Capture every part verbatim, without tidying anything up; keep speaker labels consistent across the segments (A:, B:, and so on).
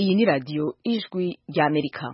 A: Iyi ni radiyo ijwi ry'Amerika.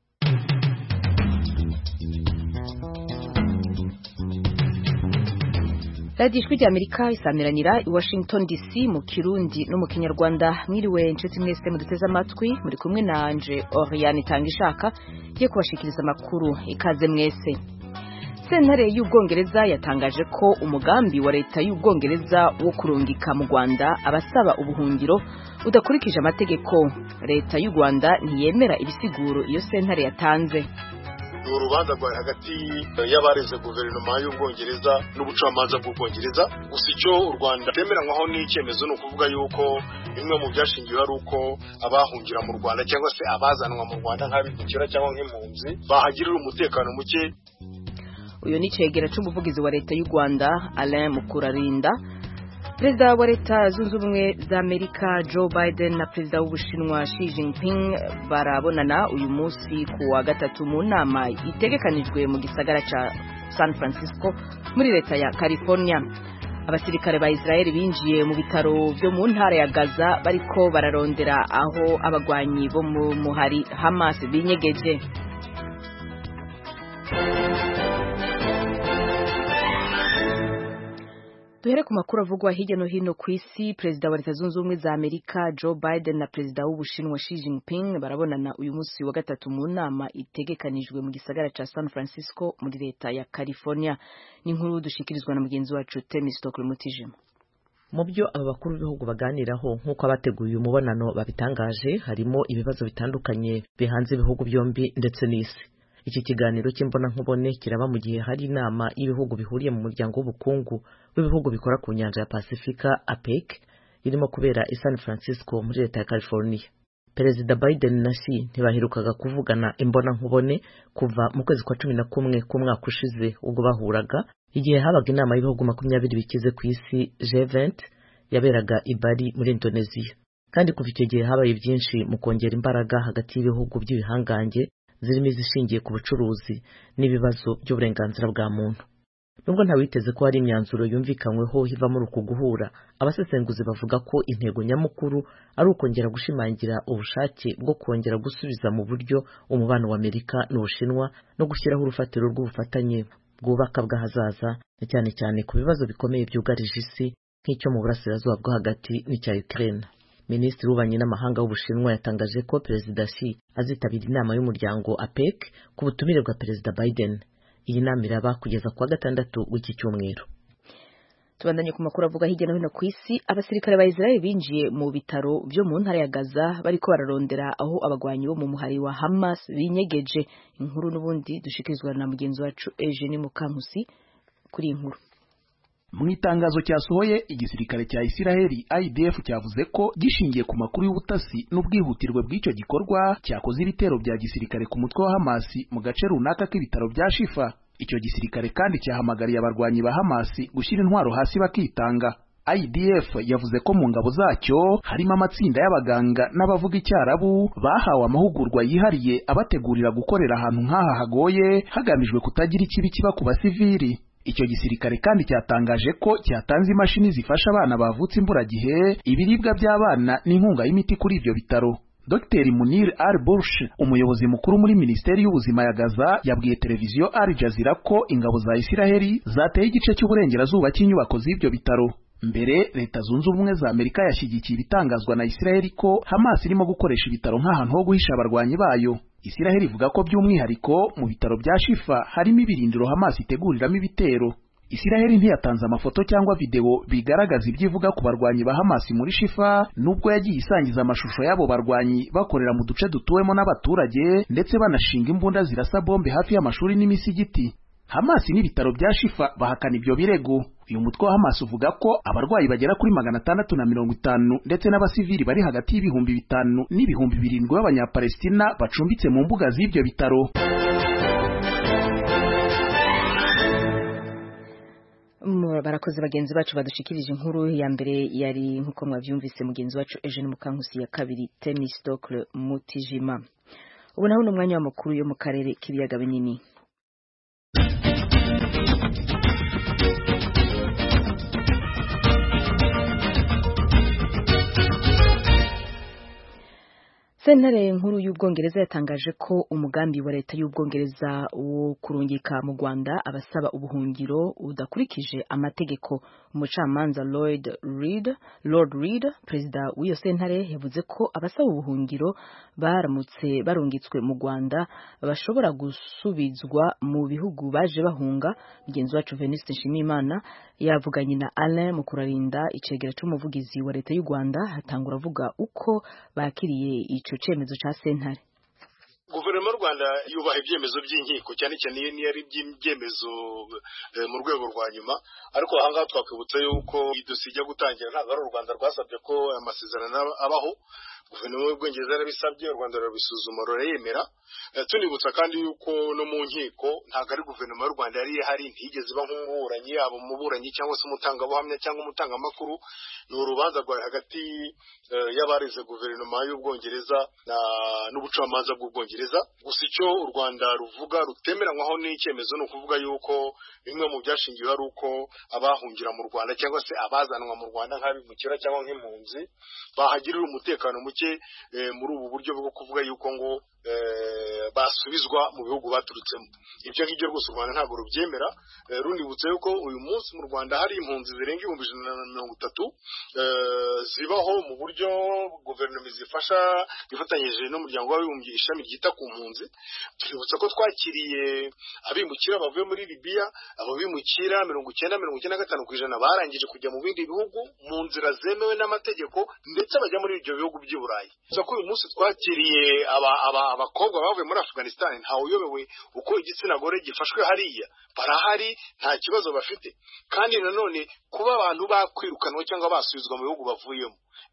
A: radiyo ijwi ry'Amerika isamiranira i Washington D C mu Kirundi no mu Kinyarwanda. Mwiriwe inshuti mwese muduteze amatwi, muri kumwe na Anje Oriane Tangishaka ye kubashikiriza amakuru. Ikaze mwese. Sentare y'Ubwongereza yatangaje ko umugambi wa leta y'Ubwongereza wo kurungika mu Rwanda abasaba ubuhungiro udakurikije amategeko. Leta y'u Rwanda ntiyemera ibisiguro iyo sentare yatanze.
B: Urubanza rwa hagati y'abareze guverinoma y'Ubwongereza n'ubucamanza bw'Ubwongereza, gusa icyo u Rwanda temeranywaho n'icyemezo ni ukuvuga yuko bimwe mu byashingiwe ari uko abahungira mu Rwanda cyangwa se abazanwa mu Rwanda nk'abimukira cyangwa nk'impunzi bahagirira umutekano muke.
A: Uyu ni cegera c'umuvugizi wa leta y'u Rwanda Alain Mukurarinda. Perezida wa leta zunze ubumwe za Amerika Joe Biden na perezida w'Ubushinwa Xi Jinping barabonana uyu munsi ku wa gatatu mu nama itegekanijwe mu gisagara ca San Francisco muri leta ya California. Abasirikare ba Israel binjiye mu bitaro byo mu ntara ya Gaza bariko bararondera aho abagwanyi bo mu muhari Hamas binyegeje. Duhere ku makuru avugwa hirya no hino ku isi. Perezida wa leta zunze ubumwe za Amerika Joe Biden na perezida w'Ubushinwa Xi Jinping barabonana uyu munsi wa gatatu mu nama itegekanijwe mu gisagara ca San Francisco muri leta ya California. Ni inkuru dushikirizwa na mugenzi wacu Temistokle Mutijima.
C: Mu byo aba bakuru b'ibihugu baganiraho nk'uko abateguye umubonano babitangaje, harimo ibibazo bitandukanye bihanze ibihugu byombi ndetse n'isi. Iki kiganiro cy'imbona nkubone kiraba mu gihe hari inama y'ibihugu bihuriye mu muryango w'ubukungu w'ibihugu bikora ku nyanja ya Pasifika A P E C irimo kubera i San Francisco muri leta ya California. Perezida Biden na Xi ntibaherukaga kuvugana imbona nkubone kuva mu kwezi kwa cumi na kumwe k'umwaka ushize ubwo bahuraga igihe habaga inama y'ibihugu makumyabiri bikize ku isi G twenty yaberaga i Bali muri Indonesia. Kandi kuva icyo gihe habaye byinshi mu kongera imbaraga hagati y'ibihugu by'ibihangange zirimo izishingiye ku bucuruzi n'ibibazo by'uburenganzira bwa muntu. Nubwo nta witeze ko hari imyanzuro yumvikanyweho hiva muri uku guhura, abasesenguzi bavuga ko intego nyamukuru ari ukongera gushimangira ubushake bwo kongera gusubiza mu buryo umubano wa Amerika n'Ubushinwa no gushyiraho urufatiro rw'ubufatanye bwubaka bw'ahazaza, cyane cyane ku bibazo bikomeye byugarije isi nk'icyo mu burasirazuba bwo hagati n'icya Ukraine. Minisitiri w'ububanyi n'amahanga w'Ubushinwa yatangaje ko Perezida Xi azitabira inama y'umuryango A P E C ku butumire bwa Perezida Biden. Iyi nama iraba kugeza kuwa gatandatu w'iki cyumweru.
A: Tubandanye ku makuru avuga hirya no hino ku isi. Abasirikare ba Israel binjiye mu bitaro byo mu ntara ya Gaza bariko bararondera aho abagwanyi bo mu muhari wa Hamas binyegeje. Inkuru n'ubundi dushikirizwa na mugenzi wacu Eugene Mukankusi kuri inkuru.
D: Mu itangazo cyasohoye, igisirikare cya Isiraheli I D F cyavuze ko gishingiye ku makuru y'ubutasi n'ubwihutirwe bw'icyo gikorwa cyakoze ibitero bya gisirikare ku mutwe wa Hamas mu gace runaka k'ibitaro bya Shifa. Icyo gisirikare kandi cyahamagariye abarwanyi ba Hamas gushyira intwaro hasi bakitanga. I D F yavuze ko mu ngabo zacyo harimo amatsinda y'abaganga n'abavuga Icyarabu bahawe amahugurwa yihariye abategurira gukorera ahantu nk'aha hagoye hagamijwe kutagira ikibi kiba ku basivili. Icyo gisirikare kandi cyatangaje ko cyatanze imashini zifasha abana bavutse imburagihe, ibiribwa by'abana n'inkunga y'imiti kuri ibyo bitaro. Doctor Munir Al-Bursh, umuyobozi mukuru muri Minisiteri y'Ubuzima ya Gaza, yabwiye televiziyo Al Jazeera ko ingabo za Isiraheli zateye igice cy'uburengerazuba cy'inyubako z'ibyo bitaro. Mbere, Leta Zunze Ubumwe za Amerika yashyigikiye ibitangazwa na Isiraheli ko Hamas irimo gukoresha ibitaro nk'ahantu ho guhisha abarwanyi bayo. Isiraheli ivuga ko by'umwihariko mu bitaro bya Shifa harimo ibirindiro Hamas iteguriramo ibitero. Isiraheli ntiyatanze amafoto cyangwa video bigaragaza ibyo ivuga ku barwanyi ba Hamas muri Shifa, nubwo yagiye isangiza amashusho y'abo barwanyi bakorera mu duce dutuwemo n'abaturage ndetse banashinga imbunda zirasa bombe hafi y'amashuri n'imisigiti. Hamas n'ibitaro bya Shifa bahakana ibyo birego. Uyu mutwe wa Hamas uvuga ko abarwayi bagera kuri magana atandatu na mirongo itanu ndetse n'abasivili bari hagati y'ibihumbi bitanu n'ibihumbi birindwi b'Abanyapalestina bacumbitse mu mbuga z'ibyo bitaro.
A: Barakoze bagenzi bacu badushikirije inkuru ya mbere yari nkuko mwavyumvise mugenzi wacu Eugene Mukankusi, ya kabiri Temistokle Mutijima. Ubu naho n'umwanya wa makuru yo mu karere k'ibiyaga binini. Sentare nkuru y'Ubwongereza yatangaje ko umugambi wa leta y'Ubwongereza wo kurungika mu Rwanda abasaba ubuhungiro udakurikije amategeko. Umucamanza Lloyd Reed, Lord Reed, perezida w'iyo sentare, yavuze ko abasaba ubuhungiro baramutse barungitswe mu Rwanda bashobora gusubizwa mu bihugu baje bahunga. Mugenzi wacu Venuste Nshimiyimana yavuganye na Alain Mukurarinda, icegera c'umuvugizi wa leta y'u Rwanda, hatangura avuga uko bakiriye ico cemezo ca sentare.
B: Guverinoma y'u Rwanda yubaha ibyemezo by'inkiko cyane cyane iyo niyo ari ibyemezo mu rwego rwa nyuma, ariko aha ngaha twakwibutsa yuko idosiye ijya gutangira ntabwo ari u Rwanda rwasabye ko amasezerano abaho. Guverinoma y'Ubwongereza yarabisabye, u Rwanda rurabisuzuma rurayemera. Tunibutsa kandi yuko no mu nkiko ntabwo ari guverinoma y'u Rwanda yari ihari, ntigeze iba nk'umuburanyi, yaba umuburanyi cyangwa se umutangabuhamya cyangwa umutangamakuru. Ni urubanza rwari hagati y'abarize guverinoma y'Ubwongereza n'ubucamanza bw'Ubwongereza. Gusa icyo u Rwanda ruvuga rutemeranywaho n'icyemezo ni ukuvuga yuko bimwe mu byashingiwe ari uko abahungira mu Rwanda cyangwa se abazanwa mu Rwanda nk'abimukira cyangwa nk'impunzi bahagirira umutekano muke muri ubu buryo bwo kuvuga yuko ngo basubizwa mu bihugu baturutsemo. Ibyo ngibyo rwose u Rwanda ntabwo rubyemera. Runibutse yuko uyu munsi mu Rwanda hari impunzi zirenga ibihumbi ijana na mirongo itatu zibaho mu buryo guverinoma zifasha ifatanyije n'umuryango w'abibumbye ishami ryita ku mpunzi. Tuributsa ko twakiriye abimukira bavuye muri Libya, abo bimukira mirongo icyenda mirongo icyenda na gatanu ku ijana barangije kujya mu bindi bihugu mu nzira zemewe n'amategeko ndetse bajya muri ibyo bihugu by'i Burayi. Gusa ko uyu munsi twakiriye aba aba abakobwa bavuye muri Afghanistan, ntawe uyobewe uko igitsina gore gifashwe hariya, barahari nta kibazo bafite. Kandi nanone kuba abantu bakwirukanwa cyangwa basubizwa mu bihugu bavuyemo,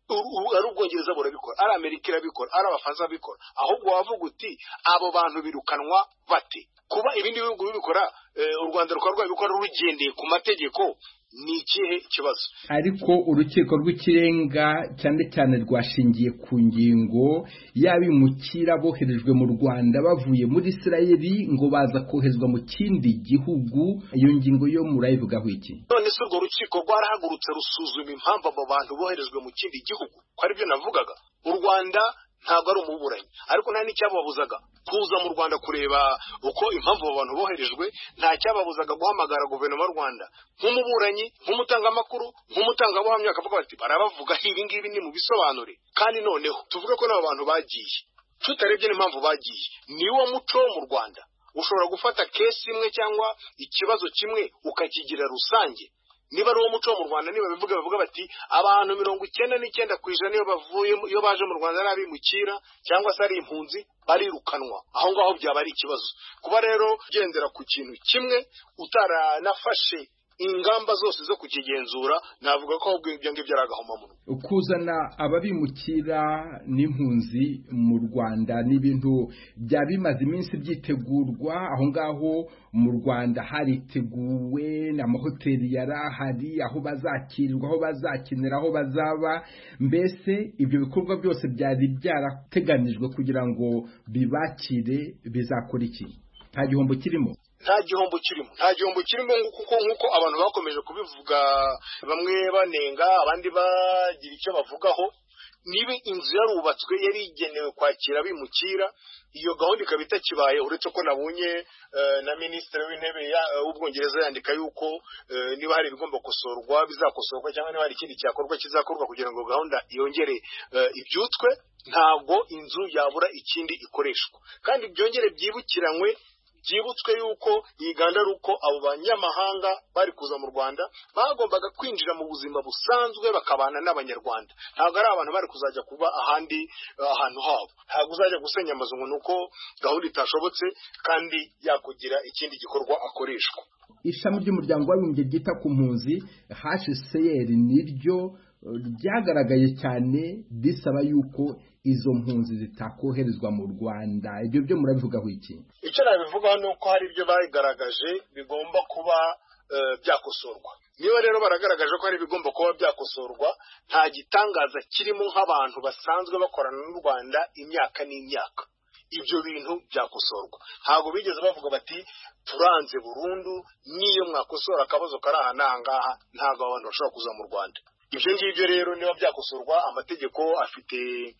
B: ari Ubwongereza burabikora, ari Amerika irabikora, ari Abafaransa babikora, ahubwo wavuga uti abo bantu birukanwa bate? Kuba ibindi bihugu bibikora, u Rwanda rukaba rwabikora rugendeye ku mategeko, ni ikihe kibazo?
E: Ariko urukiko rw'ikirenga cyane cyane rwashingiye ku ngingo y'abimukira boherejwe mu Rwanda bavuye muri Isirayeli ngo baza koherezwa mu kindi gihugu. Iyo ngingo yo murayivugaho iki?
B: None se urwo rukiko rwarahagurutse rusuzuma impamvu abo bantu boherejwe mu kindi gihugu? Ko ari byo navugaga, u Rwanda ntabwo ari umuburanyi, ariko nta n'icyababuzaga kuza mu Rwanda kureba uko impamvu abo bantu boherejwe. Nta cyababuzaga guhamagara guverinoma y'u Rwanda nk'umuburanyi, nk'umutangamakuru, nk'umutangabuhamya, bakavuga bati barabavuga ibi ngibi ni mu bisobanure. Kandi noneho tuvuge ko n'abo bantu bagiye, tutarebye n'impamvu bagiye, niwo muco mu Rwanda. Ushobora gufata kesi imwe cyangwa ikibazo kimwe ukakigira rusange. Niba ari uwo muco mu Rwanda, niba bivuga bavuga bati abantu mirongo icyenda n'icyenda ku ijana iyo bavuye iyo baje mu Rwanda ari abimukira cyangwa se ari impunzi barirukanwa, aho ngaho byaba ari ikibazo. Kuba rero ugendera ku kintu kimwe utaranafashe ingamba zose zo kukigenzura, navuga ko ahubwo ibyo ngibyo ari agahomamunwa.
E: Kuzana ababimukira n'impunzi mu Rwanda ni ibintu bya bimaze iminsi byitegurwa. Aho ngaho mu Rwanda hariteguwe, n'amahoteli yarahari, aho bazakirirwa, aho bazakinira, aho bazaba. Mbese ibyo bikorwa byose byari byarateganijwe kugira ngo bibakire, bizakora iki? Nta gihombo kirimo?
B: Nta gihombo kirimo, nta gihombo kirimo kuko nk'uko abantu bakomeje kubivuga, bamwe banenga abandi bagira icyo bavugaho. Niba inzu yarubatswe yari igenewe kwakira abimukira, iyo gahunda ikaba itakibaye, uretse ko nabonye na minisitiri w'intebe w'Ubwongereza yandika yuko niba hari ibigomba gukosorwa bizakosorwa, cyangwa niba hari ikindi cyakorwa kizakorwa kugira ngo gahunda yongere ibyutswe. Ntabwo inzu yabura ikindi ikoreshwa, kandi byongere byibukiranywe byibutswe yuko iyi gahunda ari uko abo banyamahanga bari kuza mu Rwanda bagombaga kwinjira mu buzima busanzwe bakabana n'Abanyarwanda. Ntabwo ari abantu bari kuzajya kuba ahandi ahantu habo. Ntabwo uzajya gusenya amazu ngo nuko gahunda itashobotse kandi yakugira ikindi gikorwa akoreshwa.
E: Ishami ry'umuryango w'abibumbye ryita ku mpunzi H C R niryo ryagaragaye cyane bisaba yuko izo mpunzi zitakoherezwa mu Rwanda. Ibyo byo murabivugaho iki?
B: Icyo nabivugaho ni uko hari ibyo bagaragaje bigomba kuba byakosorwa. Niba rero baragaragaje ko hari bigomba kuba byakosorwa, nta gitangaza kirimo nk'abantu basanzwe bakorana n'u Rwanda imyaka n'imyaka. Ibyo bintu byakosorwa. Ntabwo bigeze bavuga bati turanze burundu, niyo mwakosora akabazo kari aha n'aha ngaha, ntabwo abantu bashobora kuza mu Rwanda. ibyo ngibyo rero niba byakosorwa amategeko afite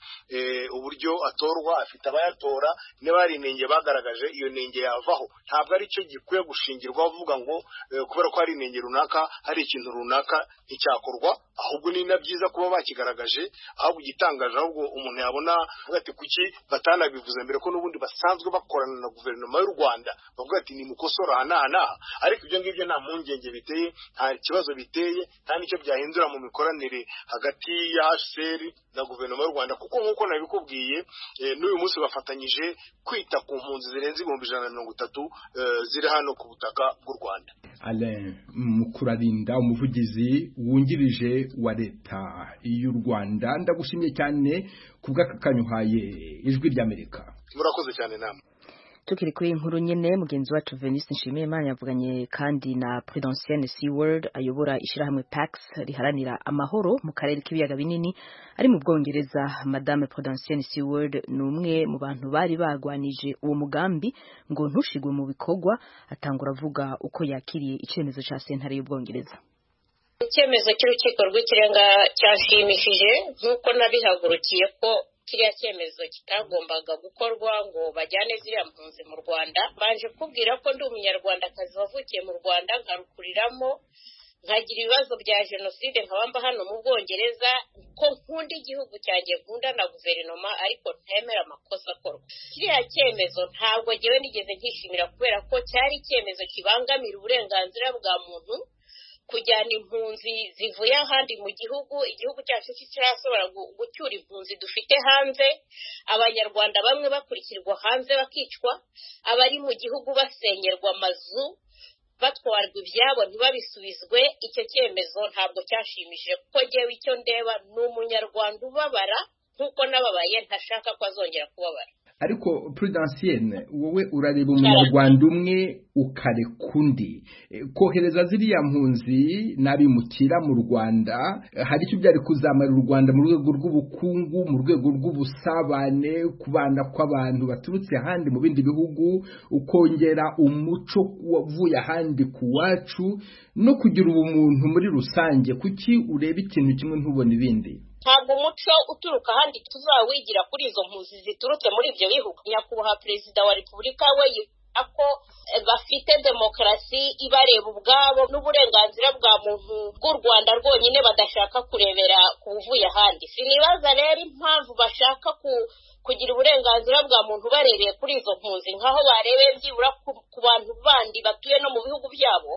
B: uburyo atorwa afite abayatora niba hari inenge bagaragaje iyo nenge yavaho ntabwo ari cyo gikwiye gushingirwa bavuga ngo kubera ko hari inenge runaka hari ikintu runaka nticyakorwa ahubwo ni na byiza kuba bakigaragaje ahubwo igitangaje ahubwo umuntu yabona avuga ati kuki batanabivuze mbere ko n'ubundi basanzwe bakorana na guverinoma y'u Rwanda bavuga ati ni mukosora aha n'aha ariko ibyo ngibyo nta mpungenge biteye nta kibazo biteye nta nicyo byahindura mu mikoranire hagati ya H C R na guverinoma y'u Rwanda kuko nk'uko nabikubwiye n'uyu munsi bafatanyije kwita ku mpunzi zirenze ibihumbi ijana na mirongo itatu ziri hano ku butaka bw'u Rwanda.
E: Alain Mukurarinda umuvugizi wungirije wa leta y'u Rwanda ndagushimye cyane kubw'akakanyuhaye ijwi ry'Amerika.
B: Murakoze cyane namwe.
A: Tukiri kuri inkuru nyene mugenzi wacu Venus Nshimiyimana yavuganye kandi na Prudentienne Seward ayobora ishirahamwe Pax riharanira amahoro mu karere k'ibiyaga binini ari mu Bwongereza. Madame Prudentienne Seward numwe mu bantu bari bagwanije uwo mugambi ngo ntushigwe mu bikorwa atangura avuga uko yakiriye icemezo ca sentare y'Ubwongereza.
F: Icyemezo cy'urukiko rw'ikirenga cyashimishije nk'uko nabihagurukiye ko kiriya cyemezo kitagombaga gukorwa ngo bajyane ziriya mpunzi mu Rwanda. Banje kubwira ko ndi umunyarwandakazi wavukiye mu Rwanda nkarukuriramo nkagira ibibazo bya jenoside nkabamba hano mu Bwongereza ko nkunda igihugu cyanjye nkunda na guverinoma ariko ntemera amakosa akorwa. Kiriya cyemezo ntabwo ngewe nigeze nkishimira kubera ko cyari icyemezo kibangamira uburenganzira bwa muntu kujyana impunzi zivuye ahandi mu gihugu igihugu cyacu kitarasobora gucyura impunzi dufite hanze abanyarwanda bamwe bakurikirwa hanze bakicwa abari mu gihugu basenyerwa amazu batwarwa ibyabo ntibabisubizwe. Icyo cyemezo ntabwo cyashimishije kuko ngewe icyo ndeba ni umunyarwanda ubabara nk'uko nababaye ntashaka ko azongera kubabara.
E: Ariko Prudentienne wowe urareba umunyarwanda umwe ukareka undi kohereza ziriya mpunzi n'abimukira mu Rwanda hari icyo byari kuzamarira u Rwanda mu rwego rw'ubukungu mu rwego rw'ubusabane kubana kw'abantu baturutse ahandi mu bindi bihugu ukongera umuco wavuye ahandi ku wacu no kugira ubumuntu muri rusange. Kuki ureba ikintu kimwe ntubone ibindi?
F: Ntabwo umuco uturuka ahandi tuzawigira kuri izo mpunzi ziturutse muri ibyo bihugu. Nyakubahwa Perezida wa Repubulika we ako bafite demokarasi ibareba ubwabo n'uburenganzira bwa muntu bw'u Rwanda rwonyine badashaka kurebera kuvuye ahandi. Sinibaza rero impamvu bashaka ku kugira uburenganzira bwa muntu barebeye kuri izo mpunzi nkaho barebeye byibura ku bantu bandi batuye no mu bihugu byabo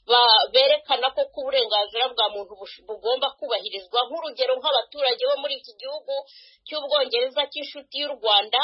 F: berekana ko ku burenganzira bwa muntu bugomba kubahirizwa. Nk'urugero nk'abaturage bo muri iki gihugu cy'Ubwongereza cy'inshuti y'u Rwanda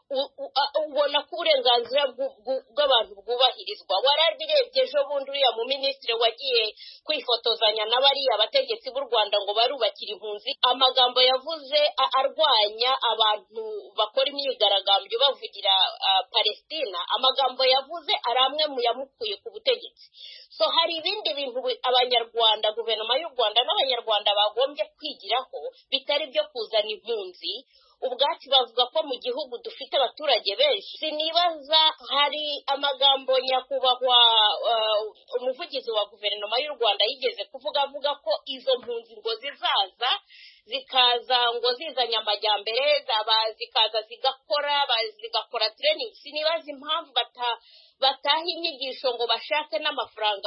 F: ubona ko uburenganzira bw'abantu bwubahirizwa. Warabirebye ejo bundi uriya mu minisitiri wagiye kwifotozanya n'abariya abategetsi b'u Rwanda ngo barubakira impunzi, amagambo yavuze arwanya abantu bakora imyigaragambyo bavugira Palestina, amagambo yavuze ari amwe mu yamukuye ku butegetsi. So hari ibindi bintu abanyarwanda guverinoma y'u Rwanda n'abanyarwanda bagombye kwigiraho bitari byo kuzana impunzi. Ubwacu bavuga ko mu gihugu dufite abaturage benshi. Sinibaza hari amagambo nyakubahwa umuvugizi wa guverinoma y'u Rwanda yigeze kuvuga avuga ko izo mpunzi ngo zizaza zikaza ngo zizanye amajyambere zikaza zigakora zigakora training. Sinibaza impamvu bata bataha inyigisho ngo bashake n'amafaranga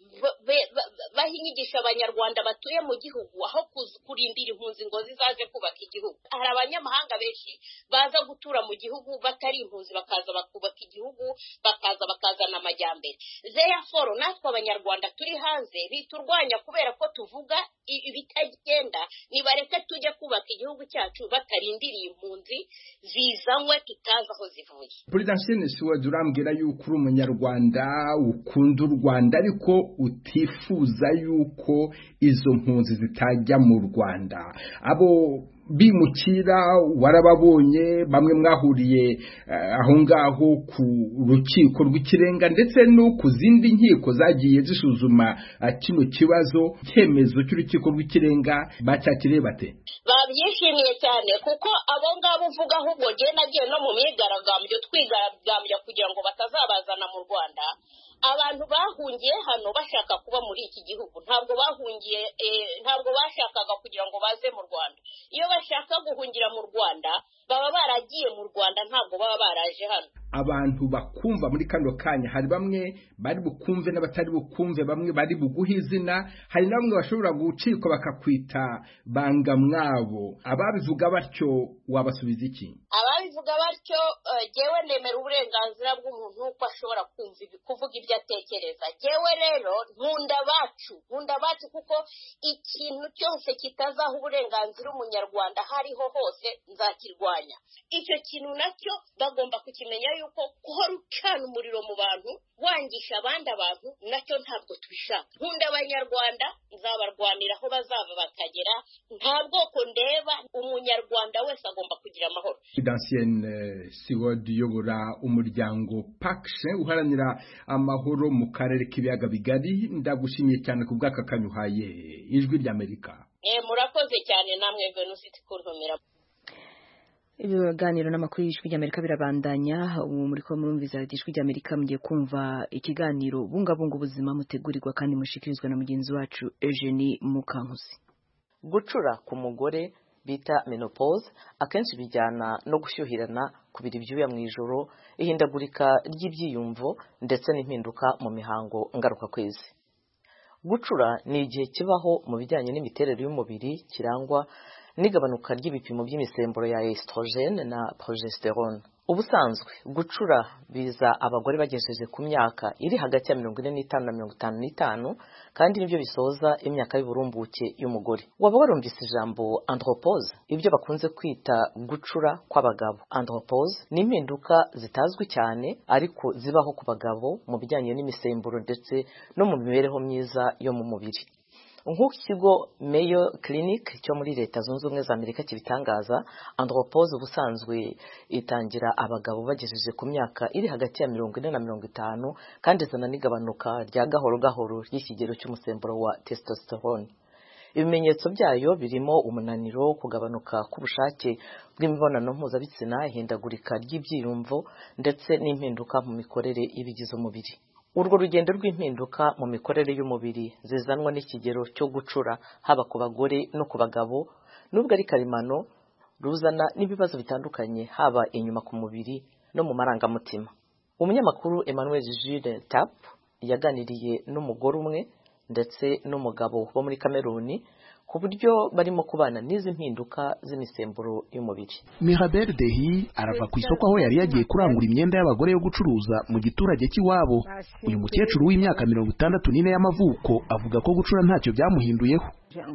F: baha inyigisho abanyarwanda batuye mu gihugu aho kurindira impunzi ngo zizaze kubaka igihugu. Hari abanyamahanga benshi baza gutura mu gihugu batari impunzi bakaza bakubaka igihugu bakaza bakazana amajyambere. Therefore natwe abanyarwanda turi hanze biturwanya kubera ko tuvuga ibitagenda nibareke tujye kubaka igihugu cyacu batarindiriye impunzi zizanywe tutazi aho zivuye.
E: Prudentienne Seward urambwira yuko uri umunyarwanda ukunda u Rwanda ariko utifuza yuko izo mpunzi zitajya mu Rwanda. Abo bimukira warababonye bamwe mwahuriye uh, aho ngaho ku rukiko rw'ikirenga ndetse no ku zindi nkiko zagiye zisuzuma uh, kino kibazo cyemezo cy'urukiko rw'ikirenga bacyakiriye bate?
F: Babyishimiye cyane kuko abo ngabo uvuga ahubwo ngiye nagiye no mu myigaragambyo twigaragambya kugira ngo batazabazana mu Rwanda. abantu bahungiye hano bashaka kuba muri iki gihugu, ntabwo bahungiye ntabwo bashakaga kugira ngo baze mu Rwanda. Iyo bashaka guhungira mu Rwanda baba baragiye mu Rwanda, ntabwo baba baraje hano.
E: Abantu bakumva muri kano kanya, hari bamwe bari bukumve n'abatari bukumve, bamwe bari buguha izina, hari na bamwe bashobora gucikwa bakakwita banga mwabo. Ababivuga batyo wabasubiza iki?
F: Ababivuga batyo jewe nemera uburenganzira bw'umuntu uko ashobora kumva kuvuga ibyo atekereza. Jewe rero nkunda bacu nkunda bacu kuko ikintu cyose kitazaho uburenganzira umunyarwanda hariho hose nzakirwanya. Icyo kintu nacyo bagomba kukimenya yuko guhora ucana umuriro mu bantu wangisha abandi abantu nacyo ntabwo tubishaka. Nkunda abanyarwanda, nzabarwanira aho bazava bakagera, nta bwoko ndeba, umunyarwanda wese agomba kugira amahoro.
E: Dancienne Siwod uyobora umuryango Paxe uharanira amahoro mu karere k'ibiyaga bigari, ndagushimiye cyane ku bw'aka kanyuhaye ijwi ry'Amerika.
F: Eh murakoze cyane namwe Venuste kuntumira.
A: Ibiganiro n'amakuru y'ijwi ry'Amerika birabandanya. Ubu muri ko murumviza ijwi ry'Amerika mugiye kumva ikiganiro bungabunga ubuzima mutegurirwa kandi mushikirizwa na mugenzi wacu Eugenie Mukankusi.
C: Gucura ku mugore bita menopause akenshi bijyana no gushyuhirana, kubira ibyuya mu ijoro, ihindagurika ry'ibyiyumvo ndetse n'impinduka mu mihango ngaruka kwezi. Gucura ni igihe kibaho mu bijyanye n'imiterere y'umubiri kirangwa n'igabanuka ry'ibipimo by'imisemburo ya estrogene na progesterone. Ubusanzwe gucura biza abagore bagejeje ku myaka iri hagati ya mirongo ine n'itanu na mirongo itanu n'itanu, kandi nibyo bisoza imyaka y'uburumbuke y'umugore. Waba warumvise ijambo andropause, ibyo bakunze kwita gucura kw'abagabo. Andropause ni impinduka zitazwi cyane ariko zibaho ku bagabo mu bijyanye n'imisemburo ndetse no mu mibereho myiza yo mu mubiri. Nk'uko ikigo Mayo Clinic cyo muri Leta Zunze Ubumwe za Amerika kibitangaza, andropause ubusanzwe itangira abagabo bagejeje ku myaka iri hagati ya mirongo ine na mirongo itanu, kandi izana n'igabanuka rya gahoro gahoro ry'ikigero cy'umusemburo wa testosterone. Ibimenyetso byayo birimo umunaniro, kugabanuka k'ubushake bw'imibonano mpuzabitsina, ihindagurika ry'ibyiyumvo ndetse n'impinduka mu mikorere y'ibigize umubiri. Urwo rugendo rw'impinduka mu mikorere y'umubiri zizanwa n'ikigero cyo gucura haba ku bagore no ku bagabo, nubwo ari karemano, ruzana n'ibibazo bitandukanye haba inyuma ku mubiri no mu marangamutima. Umunyamakuru Emmanuel Jules Tap yaganiriye n'umugore umwe ndetse n'umugabo bo muri Kameruni ku buryo barimo kubana n'izi mpinduka z'imisemburo y'umubiri.
D: Mirabel Dehi arava ku isoko aho yari yagiye kurangura imyenda y'abagore yo gucuruza mu giturage cy'iwabo. Uyu mukecuru w'imyaka mirongo itandatu n'ine y'amavuko avuga ko gucura ntacyo byamuhinduyeho.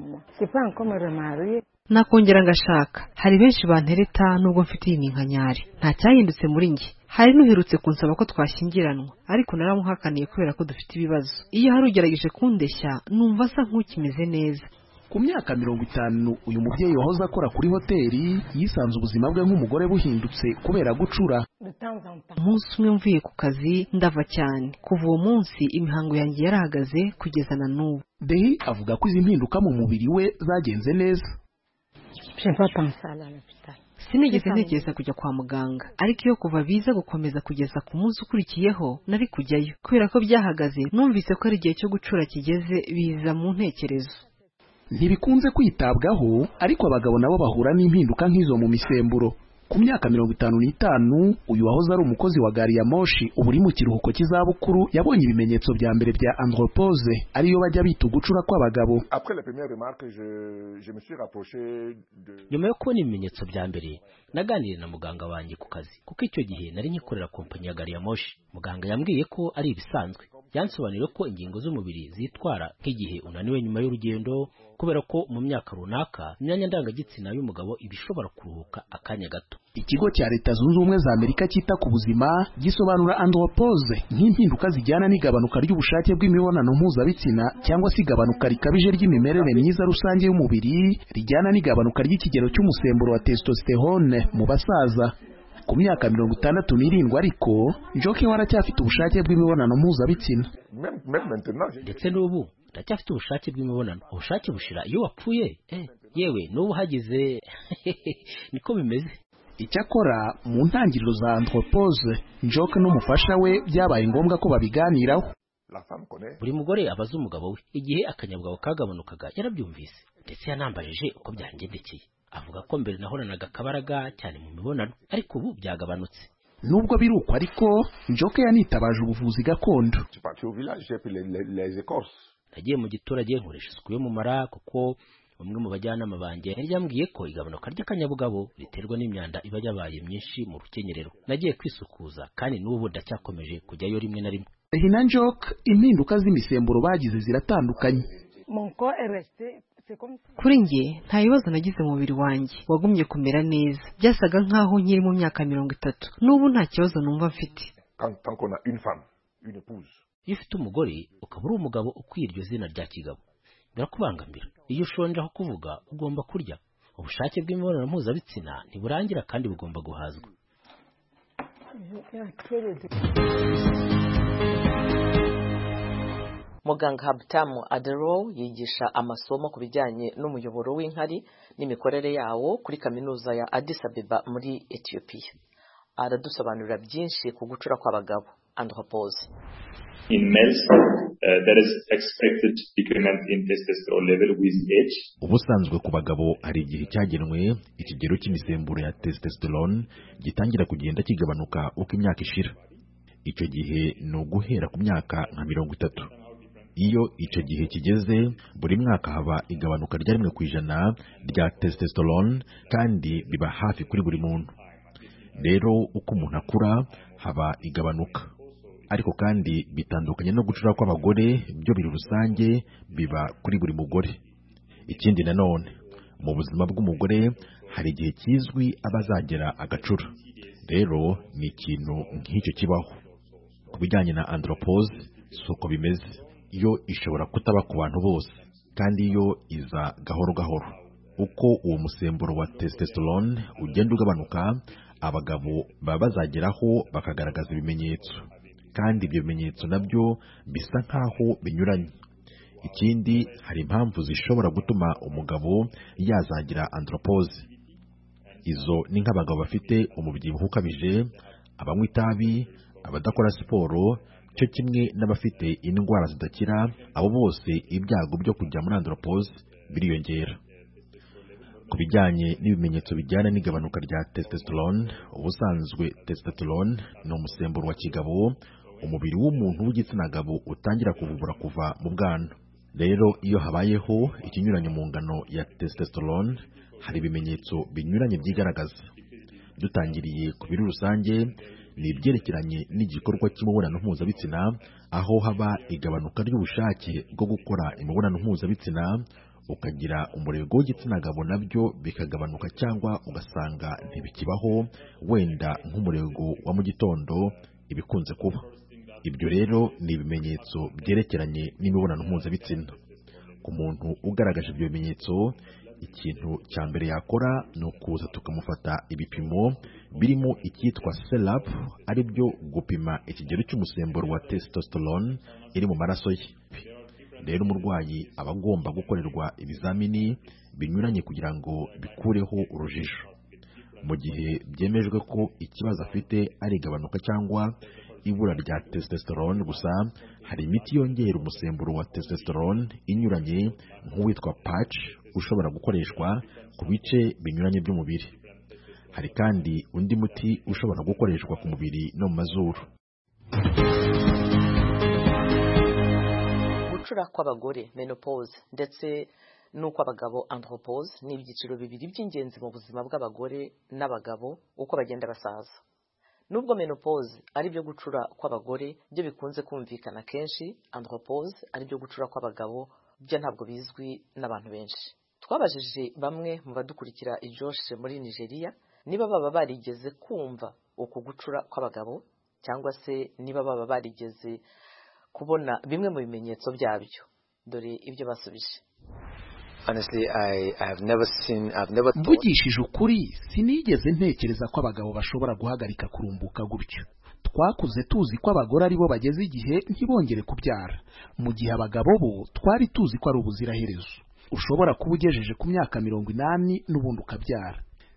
G: Nakongera ngashaka, hari benshi bantereta nubwo mfite iyi ninkanyari, nta cyahindutse muri njye. Hari n'uherutse kunsaba ko twashyingiranwa, ariko naramuhakaniye kubera ko dufite ibibazo. Iyo hari ugerageje kundeshya numva asa nk'ukimeze neza.
D: Ku myaka mirongo itanu uyu mubyeyi wahoze akora kuri hoteli yisanze ubuzima bwe nk'umugore buhindutse kubera gucura.
G: Umunsi umwe mvuye ku kazi ndava cyane, kuva uwo munsi imihango yanjye yarahagaze kugeza na n'ubu.
D: Dehi avuga ko izi mpinduka mu mubiri we zagenze neza.
G: Sinigeze ntekereza kujya kwa muganga, ariko iyo kuva biza gukomeza kugeza ku munsi ukurikiyeho nari kujyayo. Kubera ko byahagaze numvise ko ari igihe cyo gucura kigeze, biza mu ntekerezo.
D: Ntibikunze kwitabwaho, ariko abagabo nabo bahura n'impinduka nk'izo mu misemburo. Ku myaka mirongo itanu n'itanu uyu wahoze ari umukozi wa gari ya moshi ubu uri mu kiruhuko cy'izabukuru yabonye ibimenyetso bya mbere bya andropause, ariyo bajya bita ugucura kw'abagabo.
H: Nyuma yo kubona ibimenyetso bya mbere naganiriye na muganga wanjye ku kazi, kuko icyo gihe nari nyikorera kompanyi ya gari ya moshi. Muganga yambwiye ko ari ibisanzwe, yansobanuriye ko ingingo z'umubiri zitwara nk'igihe unaniwe nyuma y'urugendo, kubera ko mu myaka runaka imyanya ndangagitsina y'umugabo ibishobora kuruhuka akanya gato.
D: Ikigo cya Leta Zunze Ubumwe za Amerika cyita ku buzima gisobanura andropause nk'impinduka zijyana n'igabanuka ry'ubushake bw'imibonano mpuzabitsina cyangwa se igabanuka rikabije ry'imimerere myiza rusange y'umubiri rijyana n'igabanuka ry'ikigero cy'umusemburo wa testosterone mu basaza. Ku myaka mirongo itandatu n'irindwi ariko Joke waracyafite ubushake bw'imibonano mpuzabitsina.
H: Ndetse n'ubu ndacyafite ubushake bw'imibonano. Ubushake bushira iyo wapfuye. Eh, yewe n'ubu hagize niko bimeze.
D: Icyakora mu ntangiriro za Andropause, Njoka n'umufasha we byabaye ngombwa ko babiganiraho.
H: Buri mugore abaza umugabo we igihe akanyabugabo kagabanukaga yarabyumvise, ndetse yanambajije uko byangendekeye. Avuga ko mbere nahoranaga akabaraga cyane mu mibonano, ariko ubu byagabanutse.
D: Nubwo biruko ariko Njoka yanitabaje ubuvuzi gakondo.
H: Nagiye mu giturage nkoresha isuku yo mu mara, kuko umwe mu bajyanama banjye yari yambwiye ko igabanuka ry'akanyabugabo riterwa n'imyanda iba yabaye myinshi mu rukenyerero. Nagiye kwisukuza kandi n'ubu ndacyakomeje kujyayo rimwe na rimwe.
D: Hina Njoka, impinduka z'imisemburo bagize ziratandukanye.
G: Kuri njye nta bibazo nagize mu mubiri wanjye, wagumye kumera neza. Byasaga nkaho nkiri mu myaka mirongo itatu. N'ubu nta kibazo numva mfite.
H: Iyo ufite umugore ukaba uri umugabo ukwiye iryo zina rya kigabo, birakubangamira. Iyo ushonje aho kuvuga ugomba kurya. Ubushake bw'imibonano mpuzabitsina ntiburangira kandi bugomba guhazwa.
C: Muganga Habtamu Adero yigisha amasomo ku bijyanye n'umuyoboro w'inkari n'imikorere yawo kuri kaminuza ya Addis Abeba muri Ethiopia. Aradusobanurira byinshi ku gucura kw'abagabo, andropause.
I: In males, uh, there is expected decrement in testosterone level with age.
J: Ubusanzwe ku bagabo hari igihe cyagenwe ikigero cy'imisemburo ya testosterone gitangira kugenda kigabanuka uko imyaka ishira. Icyo gihe ni uguhera ku myaka nka mirongo itatu. Iyo icyo gihe kigeze, buri mwaka haba igabanuka rya rimwe ku ijana rya testosterone, kandi biba hafi kuri buri muntu. Rero uko umuntu akura haba igabanuka. Ariko kandi bitandukanye no gucura kw'abagore, byo biri rusange biba kuri buri mugore. Ikindi nanone, mu buzima bw'umugore hari igihe kizwi abazagera agacura. Rero ni ikintu nk'icyo kibaho. Ku bijyanye na andropause, suko bimeze. Yo ishobora kutaba ku bantu bose, kandi yo iza gahoro gahoro. Uko uwo musemburo wa testosterone ugenda ugabanuka, abagabo baba bazageraho bakagaragaza ibimenyetso, kandi ibyo bimenyetso nabyo bisa nkaho binyuranye. Ikindi, hari impamvu zishobora gutuma umugabo yazagira andropause. Izo ni nk'abagabo bafite umubyibuho ukabije, abanywa itabi, abadakora siporo, cyo kimwe n'abafite indwara zidakira. Abo bose ibyago byo kujya muri andropause biriyongera. Ku bijyanye n'ibimenyetso bijyana n'igabanuka rya testosterone, ubusanzwe testosterone ni umusemburo wa kigabo umubiri w'umuntu w'igitsina gabo utangira kuvubura kuva mu bwana. Rero iyo habayeho ikinyuranyo mu ngano ya testosterone, hari ibimenyetso binyuranye byigaragaza. Dutangiriye ku biri rusange, ni ibyerekeranye n'igikorwa cy'imibonano mpuzabitsina, aho haba igabanuka ry'ubushake bwo gukora imibonano mpuzabitsina, ukagira umurego w'igitsina gabo nabyo bikagabanuka cyangwa ugasanga ntibikibaho, wenda nk'umurego wa mu gitondo ibikunze kuba. Ibyo rero ni ibimenyetso byerekeranye n'imibonano mpuzabitsina. Ku muntu ugaragaje ibyo bimenyetso, ikintu cya mbere yakora ni ukuza tukamufata ibipimo birimo icyitwa selap, ari byo gupima ikigero cy'umusemburo wa testosterone iri mu maraso ye. Rero umurwayi aba agomba gukorerwa ibizamini binyuranye kugira ngo bikureho urujijo. Mu gihe byemejwe ko ikibazo afite ari igabanuka cyangwa ibura rya testosterone gusa, hari imiti yongera umusemburo wa testosterone inyuranye nk'uwitwa patch ushobora gukoreshwa ku bice binyuranye by'umubiri. Hari kandi undi muti ushobora gukoreshwa ku mubiri no mu mazuru.
C: Gucura kw'abagore menopause ndetse n'ukw'abagabo andropause ni ibyiciro bibiri by'ingenzi mu buzima bw'abagore n'abagabo uko bagenda basaza. Nubwo menopause ari byo gucura kw'abagore byo bikunze kumvikana kenshi, andropause ari byo gucura kw'abagabo byo ntabwo bizwi n'abantu benshi. Twabajije bamwe mu badukurikira i Jos muri Nigeria niba baba barigeze kumva uko gucura kw'abagabo, cyangwa se niba baba barigeze kubona bimwe mu bimenyetso byabyo. Dore ibyo basubije.
K: Honestly, I, I have never seen, I've never thought.
D: Mvugishije ukuri, sinigeze ntekereza ko abagabo bashobora guhagarika kurumbuka gutyo. Twakuze tuzi ko abagore ari bo bageze igihe ntibongere kubyara, mu gihe abagabo bo twari tuzi ko ari ubuziraherezo. Ushobora kuba ugejeje ku myaka mirongo inani n'ubundi ukabyara.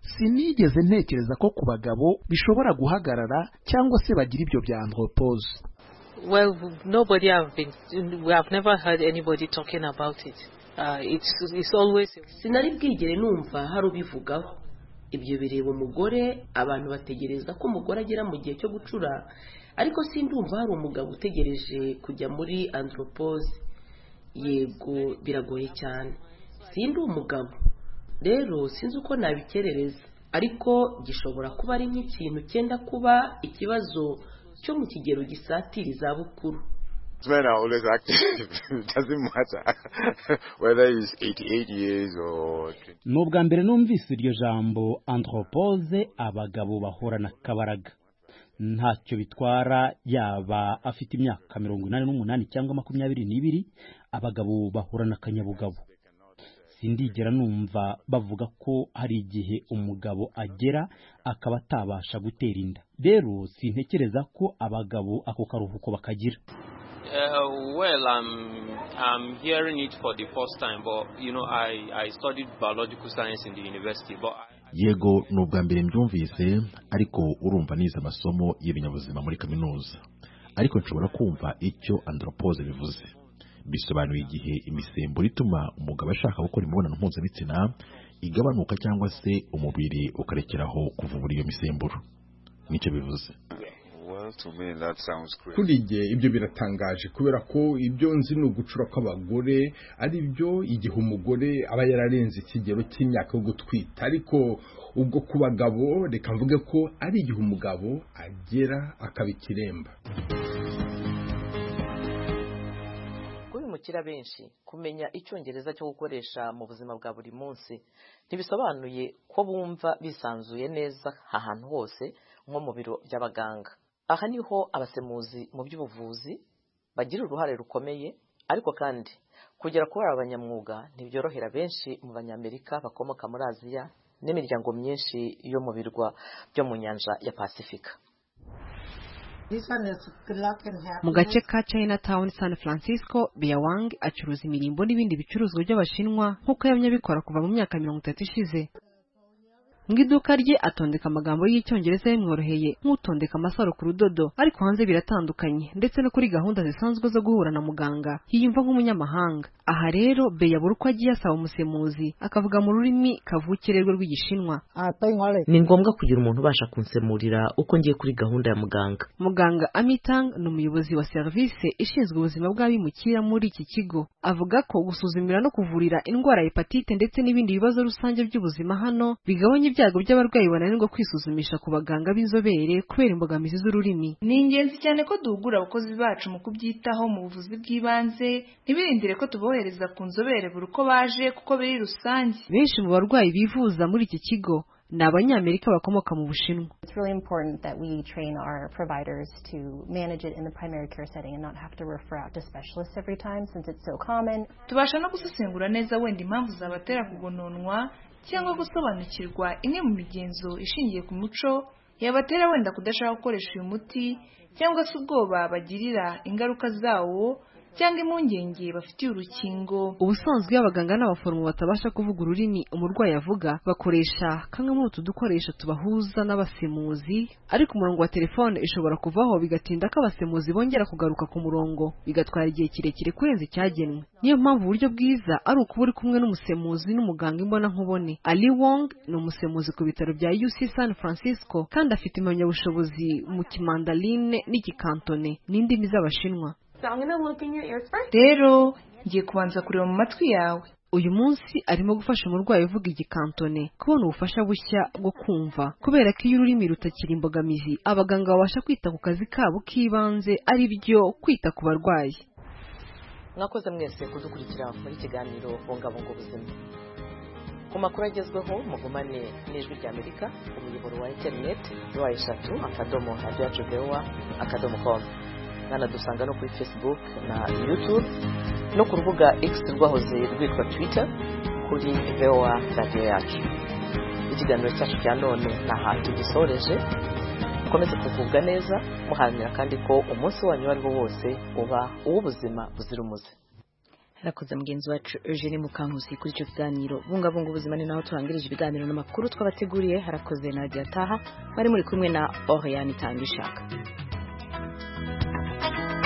D: sinigeze ntekereza ko ku bagabo bishobora guhagarara cyangwa se bagira ibyo bya andropause.
L: Well, nobody have been, we have never heard anybody talking about it. Uh, it's, it's always...
M: Sinari bwigere numva hari ubivugaho. Ibyo bireba umugore, abantu bategereza ko umugore agera mu gihe cyo gucura, ariko sindumva hari umugabo utegereje kujya muri andropause. Yego biragoye cyane. Sindi umugabo. Rero sinzi uko nabikerereza, ariko gishobora kuba ari nk'ikintu cyenda kuba ikibazo cyo mu kigero gisatira izabukuru.
N: Men are always active. It doesn't matter whether he's eighty-eight years or...
H: Nubwa mbere numvise iryo jambo andropause, abagabo bahorana kabaraga. Ntacyo bitwara yaba afite imyaka mirongo inani n'umunani cyangwa makumyabiri n'ibiri, abagabo bahorana kanyabugabo. Sindigera numva bavuga ko hari igihe umugabo agera akaba atabasha gutera inda. Rero sintekereza ko abagabo ako karuhuko bakagira.
O: Uh, well, I'm I'm hearing it for the first time, but you know, I I studied biological science in the university, but I...
J: Yego nubwa mbere mbyumvise, ariko urumva nize amasomo y'ibinyabuzima muri kaminuza. Ariko nshobora kumva icyo andropause bivuze. Bisobanuye igihe imisemburo ituma umugabo ashaka gukora imibonano mpuzabitsina igabanuka cyangwa se umubiri ukarekeraho kuvubura iyo misemburo. Nicyo bivuze.
E: Kuri jye ibyo biratangaje kubera ko ibyo nzi ni ugucura kw'abagore ari byo igihe umugore aba yararenze ikigero cy'imyaka yo gutwita, ariko ubwo ku bagabo reka mvuge ko ari igihe umugabo agera akabikiremba.
C: Kubimukira benshi kumenya icyongereza cyo gukoresha mu buzima bwa buri munsi ntibisobanuye ko bumva bisanzuye neza ahantu hose nko mu biro by'abaganga. Aha niho abasemuzi mu by'ubuvuzi bagira uruhare rukomeye, ariko kandi kugera kuri abanyamwuga ntibyorohera benshi mu banyamerika bakomoka muri Aziya n'imiryango myinshi yo mu birwa byo mu nyanja ya Pasifika.
G: Mu gace ka Chinatown San Francisco, Biawang acuruza imirimbo n'ibindi bicuruzwa by'abashinwa nk'uko yabanyabikora kuva mu myaka mirongo itatu ishize. Mu iduka rye atondeka amagambo y'icyongereza yamworoheye nk'utondeka amasaro ku rudodo, ariko hanze biratandukanye, ndetse no kuri gahunda zisanzwe zo guhura na muganga yiyumva nk'umunyamahanga. Aha rero Beya buri uko agiye asaba umusemuzi akavuga mu rurimi kavukire rwe rw'igishinwa.
C: Ni ngombwa kugira umuntu ubasha kunsemurira uko ngiye kuri gahunda ya muganga.
G: Muganga Amitang ni umuyobozi wa serivisi ishinzwe ubuzima bw'abimukira muri iki kigo. Avuga ko gusuzumira no kuvurira indwara ya hepatite ndetse n'ibindi bibazo rusange by'ubuzima hano bigabanya ibyago by'abarwayi bananirwa kwisuzumisha ku baganga b'inzobere kubera imbogamizi z'ururimi.
P: Ni ingenzi cyane ko duhugura abakozi bacu mu kubyitaho mu buvuzi bw'ibanze, ntibirindire ko tubohereza ku nzobere buri uko baje kuko biri rusange.
G: Benshi mu barwayi bivuza muri iki kigo ni abanyamerika bakomoka mu Bushinwa.
Q: It's really important that we train our providers to manage it in the primary care setting and not have to refer out to specialists every time since it's so common.
P: Tubasha no gusesengura neza wenda impamvu zabatera kugononwa cyangwa gusobanukirwa imwe mu migenzo ishingiye ku muco yabatera wenda kudashaka gukoresha uyu muti cyangwa se ubwoba bagirira ingaruka zawo cyangwa impungenge bafitiye urukingo.
G: Ubusanzwe abaganga n'abaforomo batabasha kuvuga ururimi umurwayi avuga bakoresha kamwe muri utu dukoresho tubahuza n'abasemuzi, ariko umurongo wa telefone ishobora kuvaho bigatinda ko abasemuzi bongera kugaruka ku murongo, bigatwara igihe kirekire kurenza icyagenwe. Niyo mpamvu uburyo bwiza ari ukuba uri kumwe n'umusemuzi n'umuganga imbona nkubone. Ali Wong ni umusemuzi ku bitaro bya U C San Francisco kandi afite impamyabushobozi mu kimandaline n'igikantone n'indimi z'abashinwa.
P: Rero ngiye kubanza kureba mu matwi yawe.
G: Uyu munsi arimo gufasha umurwayi uvuga igikantone kubona ubufasha bushya bwo kumva, kubera ko iyo ururimi rutakiri imbogamizi abaganga babasha kwita ku kazi kabo k'ibanze ari byo kwita ku barwayi.
C: Mwakoze mwese kudukurikira muri kiganiro bungabunga ubuzima. Ku makuru agezweho mugumane n'ijwi ry'Amerika umuyoboro wa internet wa eshatu akadomo radio yacu voa akadomo com. Nana dusanga no kuri Facebook na YouTube no ku rubuga X rwahoze rwitwa Twitter kuri voa radio yacu. Ikiganiro cyacu cya none naha tugisoreje. Mukomeze kugubwa neza muharanira kandi ko umunsi wanyu wari wose uba uw'ubuzima buzira umuze.
A: Rakoze mugenzi wacu Eugene Mukankusi kuri icyo kiganiro bungabunga ubuzima ni naho turangirije ibiganiro n'amakuru twabateguriye. Harakoze Nadia Taha bari muri kumwe na Oriane Tangishaka.